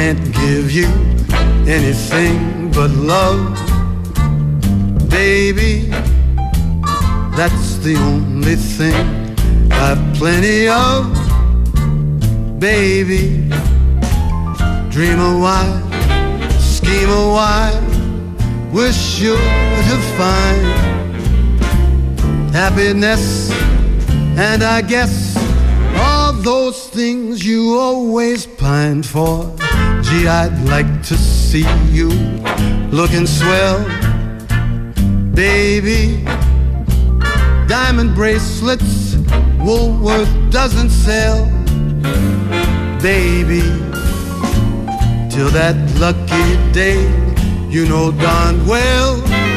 can't give you anything but love, baby. That's the only thing I've plenty of, baby. Dream a while, scheme a while, we're sure to find happiness, and I guess all those things you always pined for. Gee, I'd like to see you looking swell, baby. Diamond bracelets Woolworth doesn't sell, baby. Till that lucky day, you know darn well,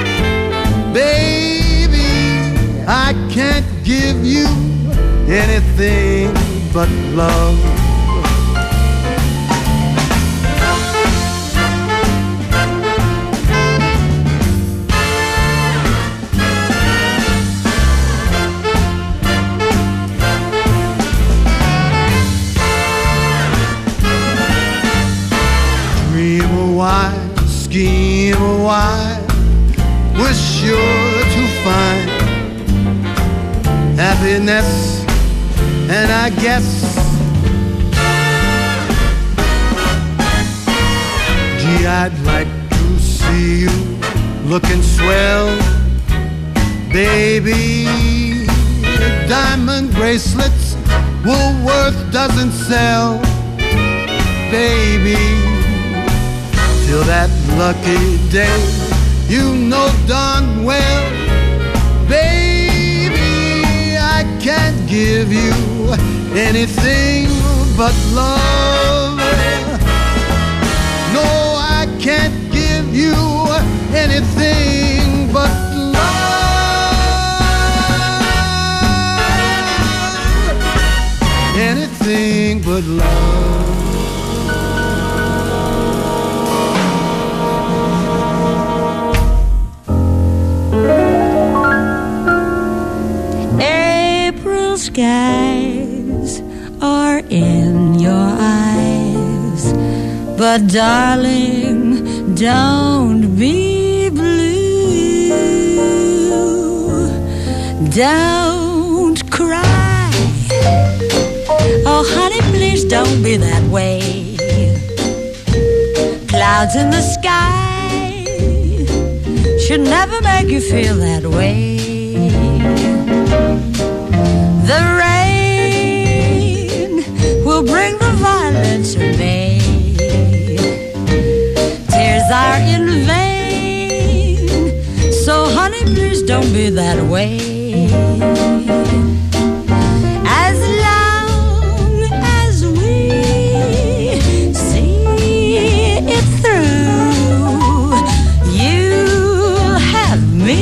baby, I can't give you anything but love. Dream a while, scheme a while, we're sure to find happiness, and I guess, gee, I'd like to see you looking swell, baby. Diamond bracelets Woolworth doesn't sell, baby. Till that lucky day, you know darn well, baby, I can't give you anything but love. No, I can't give you anything but love. Anything but love. Skies are in your eyes, but darling, don't be blue. Don't cry. Oh, honey, please don't be that way. Clouds in the sky should never make you feel that way. The rain will bring the violets of May. Tears are in vain, so honey, please don't be that way. As long as we see it through, you'll have me.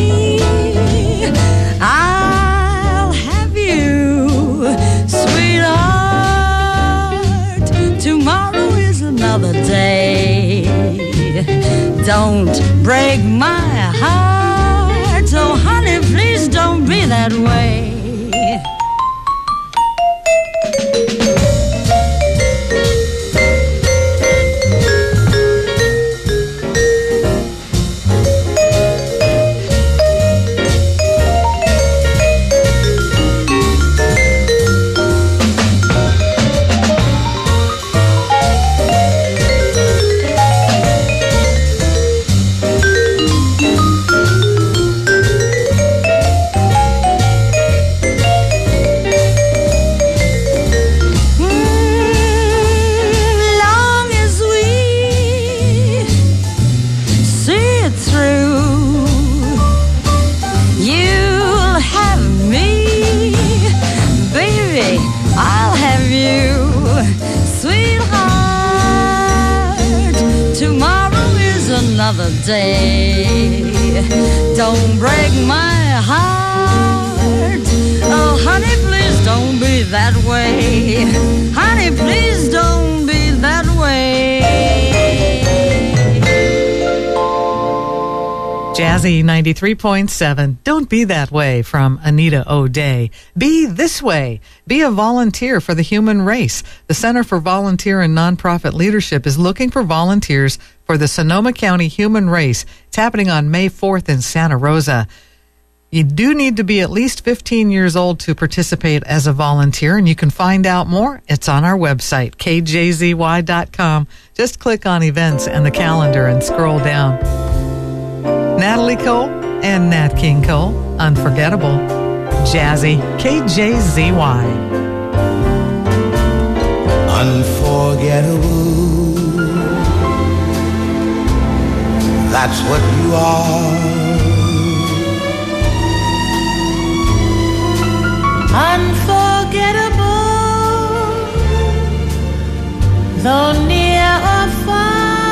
Day. Don't break my heart, so honey, please don't be that way. Another day. Don't break my heart. Oh, honey, please don't be that way. Honey, please don't be that way. Jazzy 93.7. Don't be that way from Anita O'Day. Be this way. Be a volunteer for the human race. The Center for Volunteer and Nonprofit Leadership is looking for volunteers for the Sonoma County Human Race. It's happening on May 4th in Santa Rosa. You do need to be at least 15 years old to participate as a volunteer, and you can find out more. It's on our website, kjzy.com. Just click on events and the calendar and scroll down. Natalie Cole and Nat King Cole, Unforgettable. Jazzy, KJZY. Unforgettable, that's what you are. Unforgettable, though near or far.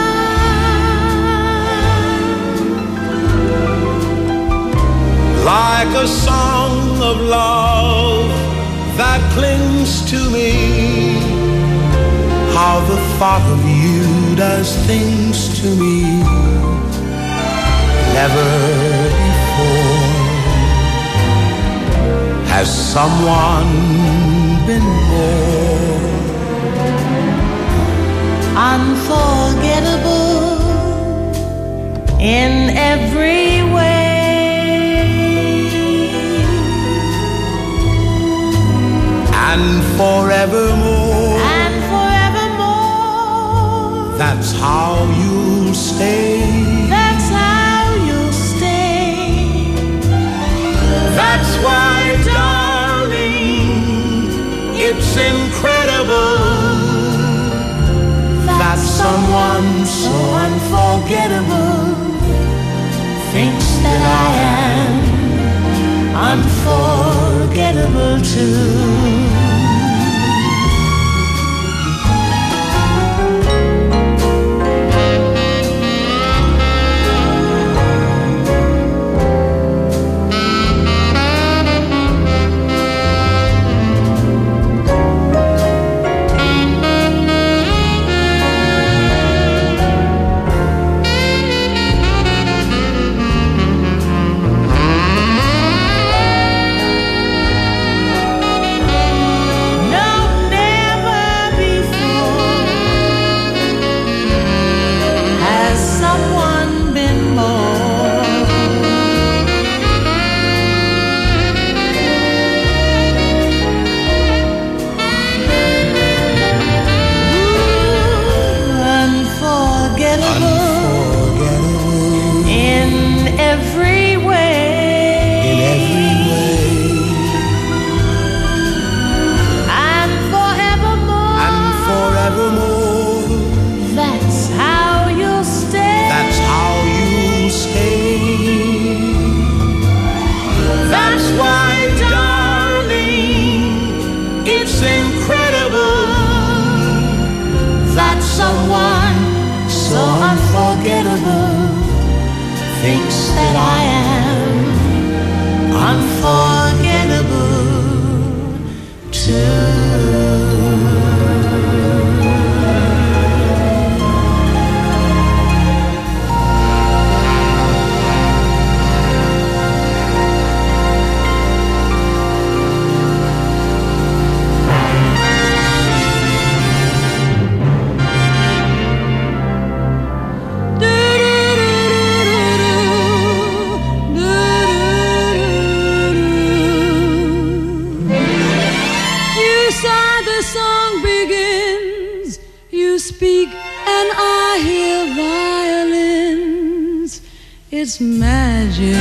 Like a song of love that clings to me, how the thought of you does things to me. Never before has someone been more unforgettable in every way. And forevermore, and forevermore, that's how you'll stay. That's how you'll stay. That's why, darling, it's incredible that someone so unforgettable thinks that I am unforgettable too. Thinks that I am unforgettable too. It's magic.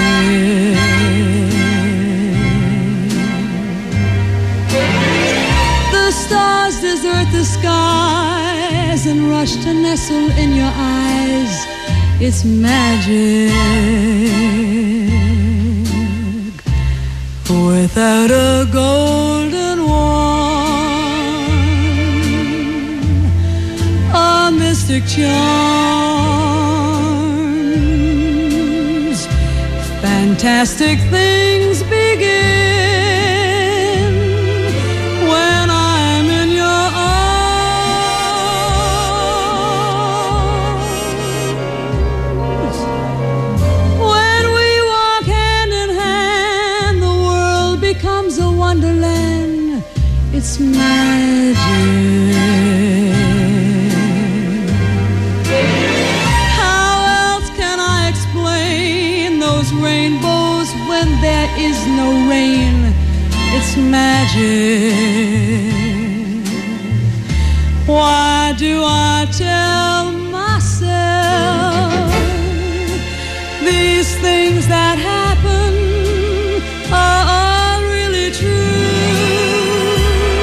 The stars desert the skies and rush to nestle in your eyes. It's magic. Without a golden wand, a mystic charm, fantastic things begin when I'm in your arms. When is no rain, it's magic. Why do I tell myself these things that happen are really true?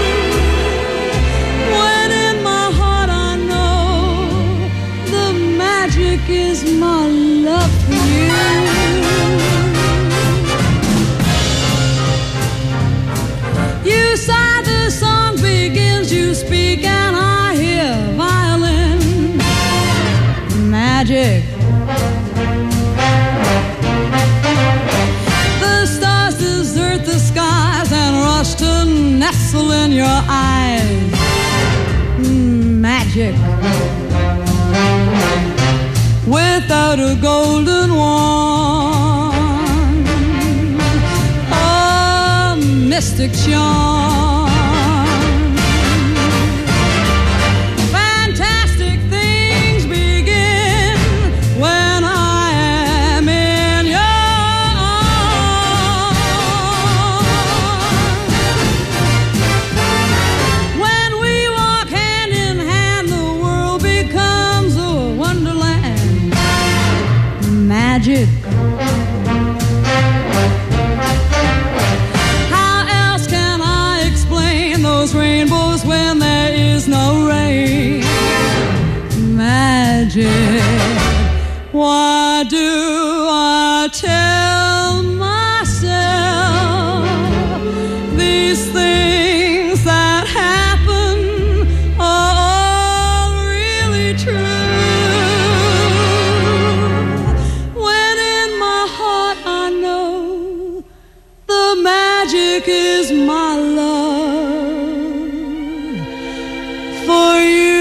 When in my heart I know the magic is my love for you. You sigh, the song begins, you speak, and I hear violin magic. The stars desert the skies and rush to nestle in your eyes. Magic. Without a golden wand, a mystic charm. Fantastic things begin when I am in your arms. When we walk hand in hand, the world becomes a wonderland. Magic. How else can I explain those rainbows when there is no rain? Magic. Why do I tell myself these things that happen are really true? When in my heart I know the magic is my love for you.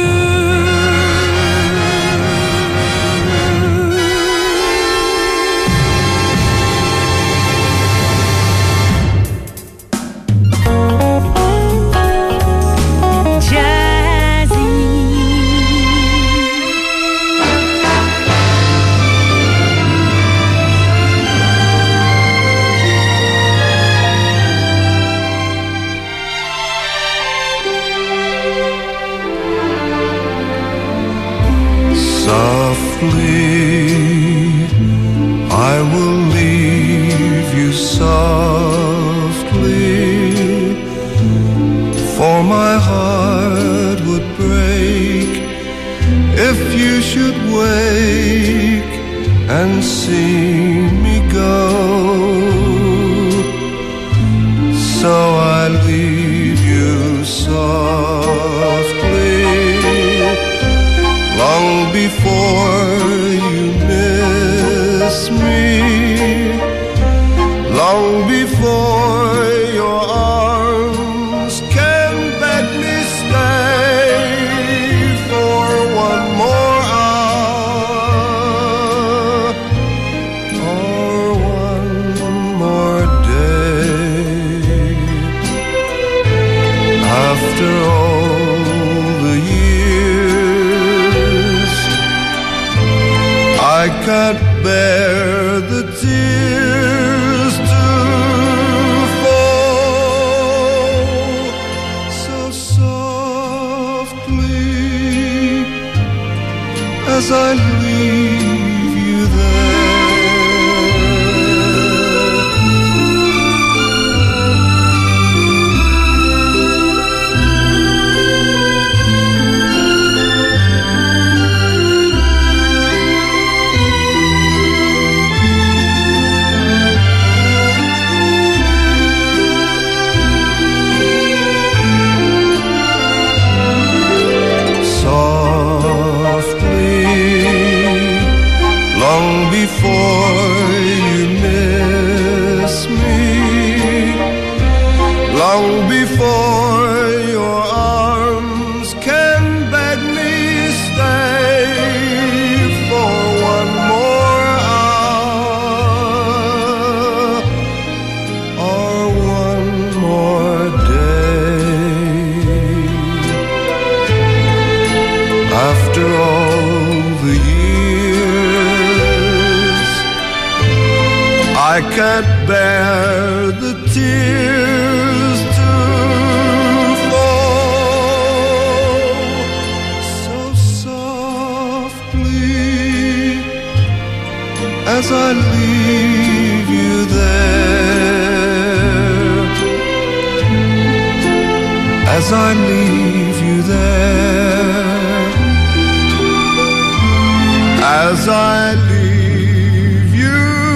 Softly, I will leave you softly, for my heart would break if you should wake and see me go. So I leave you softly, long before you miss me, long before your arms can beg me stay for one more hour or one more day. After all the years, I can't bear the tears to fall. So softly, as I leave you there, before you miss me, long before your arms can beg me stay for one more hour or one more day. After all the years, I I can't bear the tears to fall so softly as I leave you there, as I leave you there, as I leave you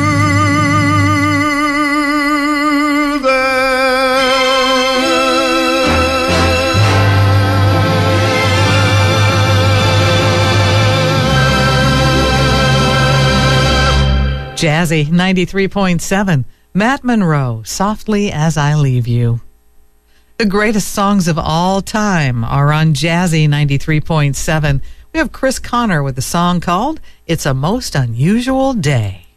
Jazzy 93.7. Matt Monroe, Softly As I Leave You. The greatest songs of all time are on Jazzy 93.7. We have Chris Connor with a song called It's a Most Unusual Day.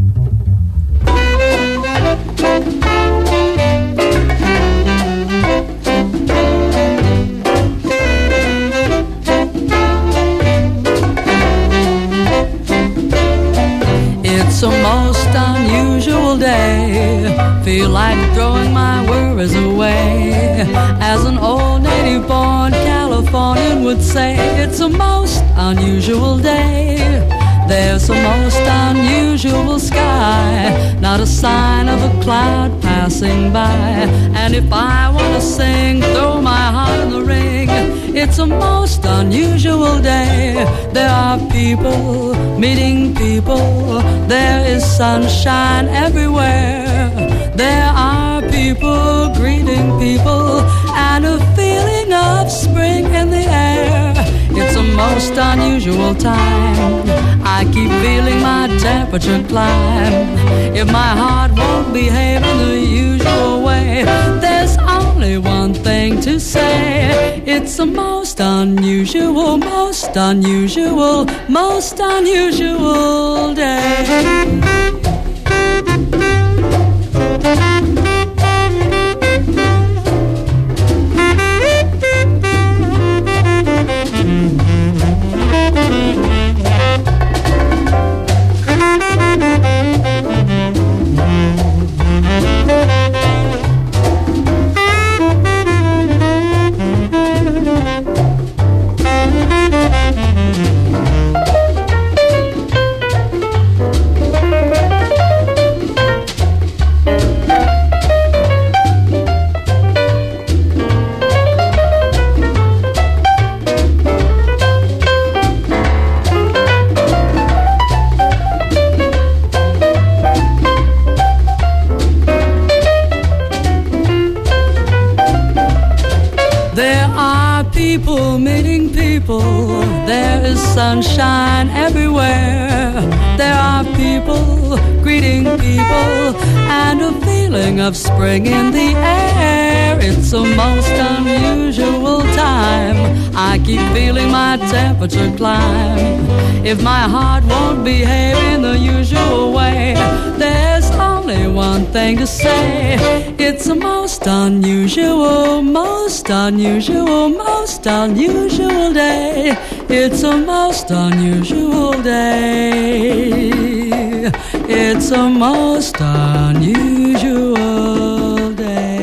It's a most unusual day. Feel like throwing my worries away. As an old native-born Californian would say, it's a most unusual day. There's a most unusual sky, not a sign of a cloud passing by. And if I want to sing, throw my heart in the ring, it's a most unusual day. There are people meeting people, there is sunshine everywhere. There are people greeting people, and a feeling of spring in the air. It's a most unusual time. I keep feeling my temperature climb. If my heart won't behave in the usual way, there's only one thing to say. It's a most unusual, most unusual, most unusual day. People meeting people, there is sunshine everywhere. There are people greeting people, and a feeling of spring in the air. It's a most unusual time. I keep feeling my temperature climb. If my heart won't behave in the usual way, there's only one thing to say. It's a most unusual, most unusual, most unusual day. It's a most unusual day. It's a most unusual day.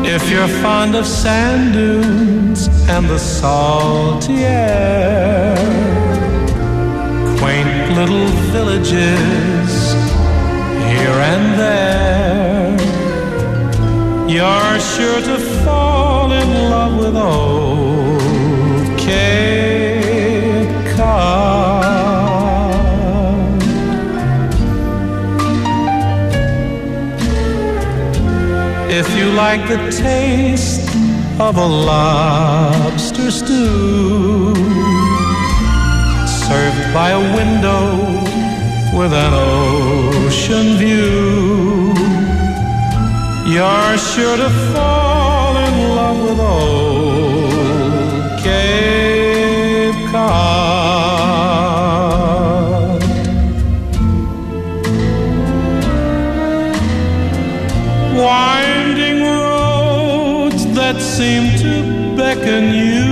If you're fond of sand dunes and the salty air, quaint little villages here and there, you're sure to fall in love with old Cape Cod. If you like the taste of a lobster stew, served by a window with an ocean view, you're sure to fall in love with old Cape Cod. Winding roads that seem to beckon you,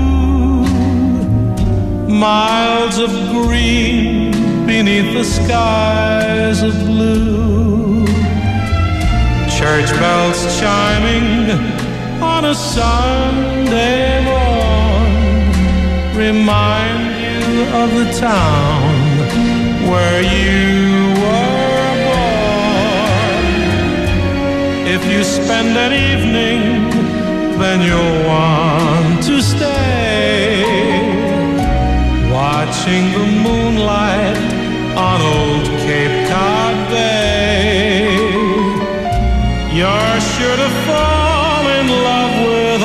miles of green beneath the skies of blue, church bells chiming on a Sunday morn remind you of the town where you were born. If you spend an evening, then you'll want to stay, watching the moonlight on old Cape Cod Bay. You're sure to fall in love with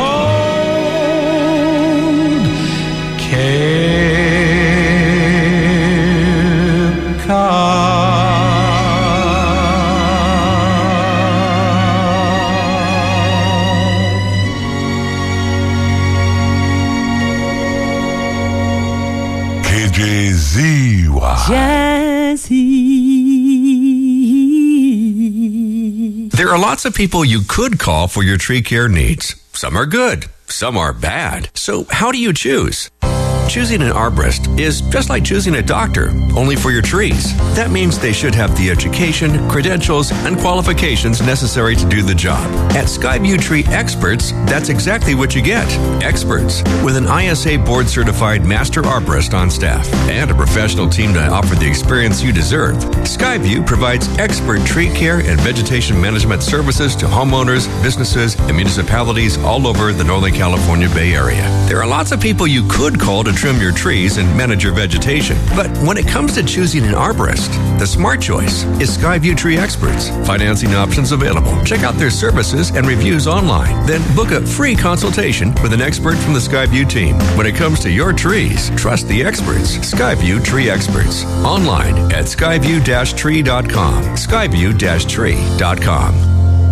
old Cape Cod. KJZY. Jazzy. There are lots of people you could call for your tree care needs. Some are good, some are bad. So how do you choose? Choosing an arborist is just like choosing a doctor, only for your trees. That means they should have the education, credentials, and qualifications necessary to do the job. At Skyview Tree Experts, that's exactly what you get. Experts with an ISA board-certified master arborist on staff and a professional team to offer the experience you deserve. Skyview provides expert tree care and vegetation management services to homeowners, businesses, and municipalities all over the Northern California Bay Area. There are lots of people you could call to trim your trees and manage your vegetation. But when it comes to choosing an arborist, the smart choice is Skyview Tree Experts. Financing options available. Check out their services and reviews online. Then book a free consultation with an expert from the Skyview team. When it comes to your trees, trust the experts. Skyview Tree Experts. Online at skyview-tree.com. Skyview-tree.com.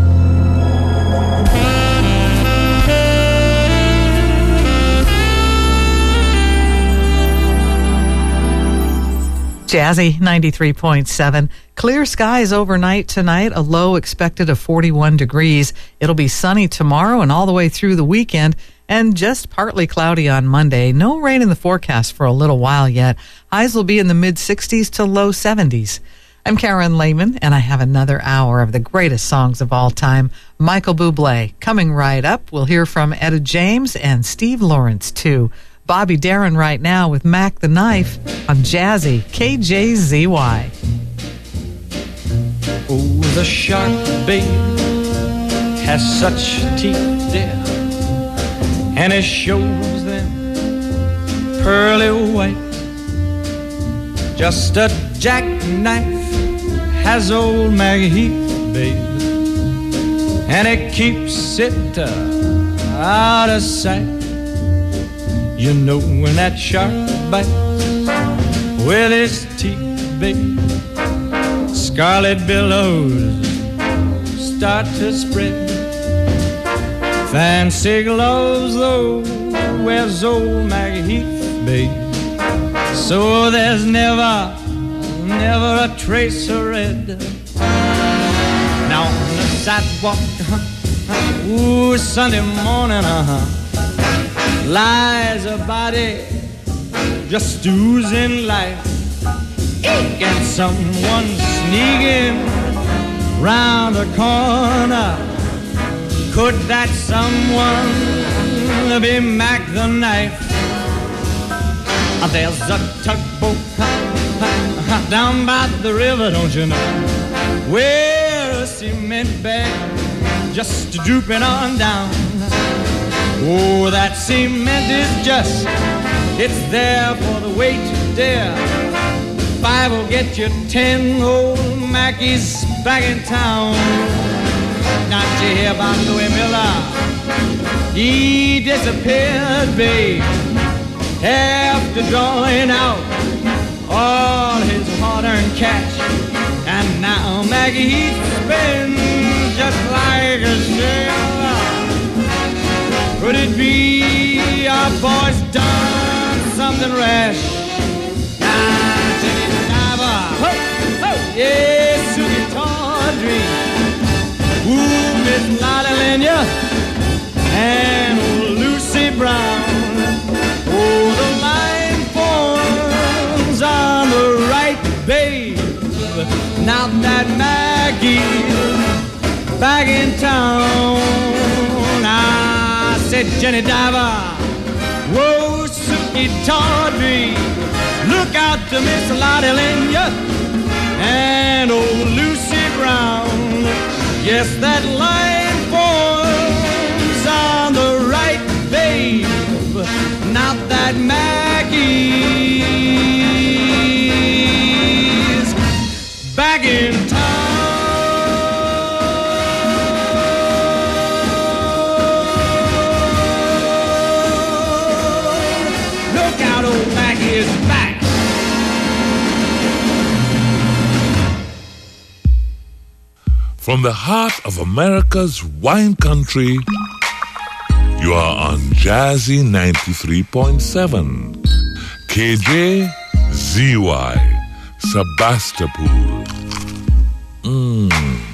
Jazzy 93.7. Clear skies overnight tonight, a low expected of 41 degrees. It'll be sunny tomorrow and all the way through the weekend, and just partly cloudy on Monday. No rain in the forecast for a little while yet. Highs will be in the mid-60s to low 70s. I'm Karen Lehman, and I have another hour of the greatest songs of all time. Michael Bublé coming right up. We'll hear from Etta James and Steve Lawrence, too. Bobby Darin right now with Mac the Knife on Jazzy KJZY. Oh, the shark, babe, has such teeth, dear, and it shows them pearly white. Just a jackknife has old Maggie Heath, babe, and it keeps it out of sight. You know when that shark bites with his teeth, babe, scarlet billows start to spread. Fancy gloves, though, wears old Maggie Heath, babe, so there's never a trace of red. Now on the sidewalk, ooh, Sunday morning, lies a body just oozing life, and someone sneaking round the corner Could that someone be Mac the Knife? There's a tugboat down by the river, don't you know, where a cement bag just drooping on down. Oh, that cement is just, it's there for the weight to dare. 5 will get you 10 old Mackies back in town. Now, did you hear about Louis Miller? He disappeared, babe, after drawing out all his hard-earned cash. And now Maggie, he spins just like a sailor. Could it be our boy's done something rash? Now, Jenny Diver, yes, Susie Tawdry, ooh, Miss Lotta Lenya, and old Lucy Brown. Oh, the line forms on the right, babe. Now that Maggie's back in town. I said, Jenny Diver, whoa, Suki Tawdry, look out to Miss Lotta Lenya and old Lucy Brown. Yes, that line forms on the right, babe. Now that Maggie's back in town. Look out, old Maggie is back. From the heart of America's wine country, you are on Jazzy 93.7. KJZY, Sebastopol.